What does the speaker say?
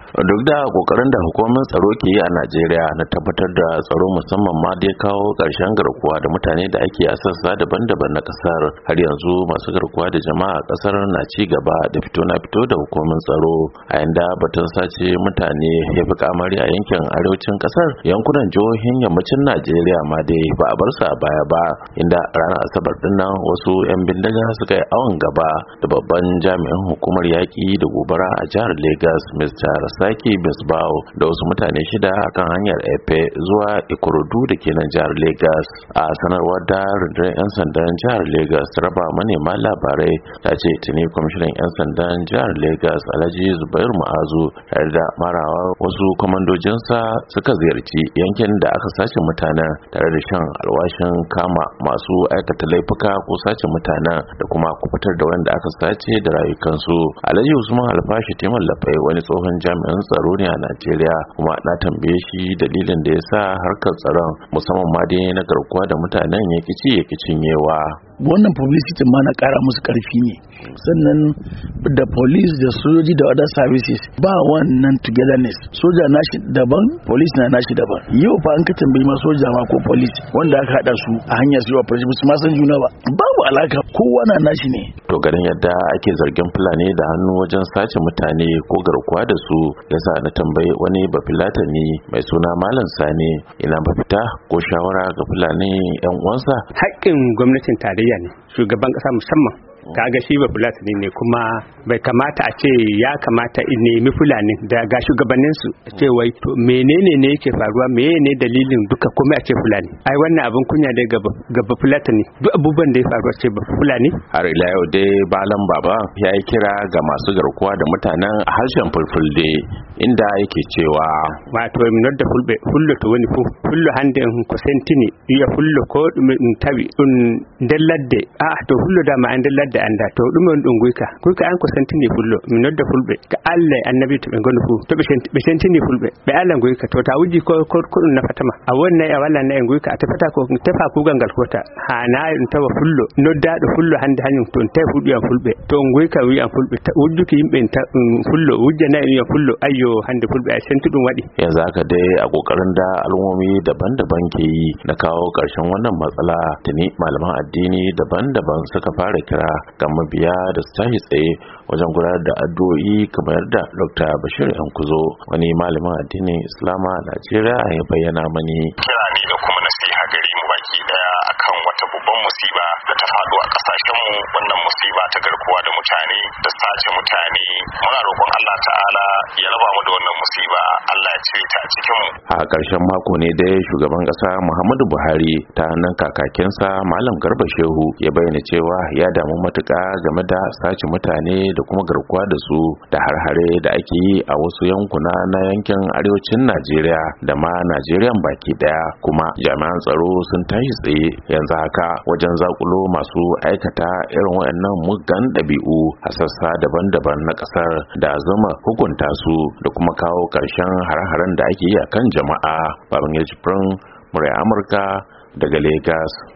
Duk da kokarin da hukumomin tsaro ke yi a Najeriya na tabbatar da tsaro musamman ma dai kawo ƙarshen garkuwa da mutane da ake a sassa daban-daban na kasar, har yanzu masu garkuwa da jama'a a kasar na ci gaba da fito na fito da hukumomin tsaro, a yanda batun sace mutane ya fi kamari a yankin arewacin kasar. Yankunan jihohin yammacin Najeriya ma dai ba a bar su a baya ba, inda ranar Asabar dinnan wasu 'yan bindiga suka yi awon gaba da babban jami'in hukumar yaƙi da gobara a jihar Lagos, Mr. Saki Besbao, da wasu mutane shida akan hanyar Efe zuwa Ikorodu da ke nan jihar Lagos. A sanarwar da rundunar 'yan sandan jihar Lagos raba manema labarai ta ce tuni kwamishinan 'yan sandan jihar Lagos Alhaji Zubairu Ma'azu tare da marawa wasu kwamandojinsa suka ziyarci yankin da aka sace mutanen, tare da shan alwashin kama masu aikata laifuka ko sace mutanen da kuma kubutar da wanda aka sace da rayukansu. Alhaji Usman Alfashi Timallafai wani tsohon jami'in tsaro ne a Najeriya, kuma na tambaye shi dalilin da ya sa harkar tsaron musamman ma dai na garkuwa da mutanen ya ki cinyewa. Wannan publicity ma na kara musu karfi ne, sannan da police da sojoji da other services ba wannan togetherness. Soja nashi daban, police na nashi daban. Yau fa an ka tambayi ma soja ma ko police wanda aka hada su a hanyar su operation su ma san juna ba, babu alaka, kowa na nashi ne. To ganin yadda ake zargin Fulani da hannu wajen sace mutane ko garkuwa da su, yasa na tambayi wani bafilatani mai suna Malam Sani ina mafita ko shawara ga Fulani 'yan uwansa. Haƙƙin gwamnatin tarayya ne, shugaban ƙasa musamman, kaga shi ba Fulatani ne, kuma bai kamata a ce ya kamata in nemi Fulani daga shugabannin su ce wai to menene ne yake faruwa, menene dalilin duka kuma a ce Fulani. Ai wannan abin kunya dai gaba Fulatani, duk abubuwan da ya faru ce ba Fulani. Har ila yau dai Balan Baba ya yi kira ga masu garkuwa da mutanen a harshen Fulfulde, inda yake cewa wato minor da fullo to wani fullo hande ko sentini iya fullo ko tawi dalladde to fullo da ma an dalladde anda to dum on guika an ko sentini fullo minor da fulbe ka Allah annabi to be gonu fu to be sentini fulbe be Allah guika to ta wuji ko na fatama a wannan ya wala na guika ta fata ko tafa ku gangal kota ha na tawa fullo nodda do fullo hande hanyum to ta fudu ya fulbe to guika wi an fulbe ta wujjuki yimbe ta fullo wujja na ya fullo ayyo hande fulbe a sentudun wadi. Yanzu haka dai a kokarin da al'ummomi daban-daban ke yi na kawo ƙarshen wannan matsala, tuni malaman addini daban-daban suka fara kira ga mabiya da su tashi tsaye wajen gudanar da addu'o'i, kamar da Dr. Bashir Yankuzo, wani malamin addinin Islama a Najeriya, ya bayyana mani. Kira ne da kuma nasiha gare mu baki daya akan wata babban musiba da ta faɗo a ƙasashenmu, wannan musiba ta garkuwa da mutane da sace mutane. Muna roƙon Allah ta'ala ya raba mu da wannan musiba, Allah ya cire ta a cikin mu. A ƙarshen mako ne dai shugaban ƙasa Muhammadu Buhari ta nan kakakinsa Malam Garba Shehu ya bayyana cewa ya damu matuƙa game da sace mutane da kuma garkuwa da su da harhare da ake yi a wasu yankuna na yankin arewacin Najeriya da ma Najeriya baki daya, kuma jami'an tsaro sun tashi tsaye yanzu haka wajen zakulo masu aikata irin waɗannan muggan ɗabi'u a sassa daban-daban na ƙasar da zama hukunta su da kuma kawo ƙarshen hare-haren da ake yi a kan jama'a. Babangida Jibrin, Murya Amurka daga Lagos.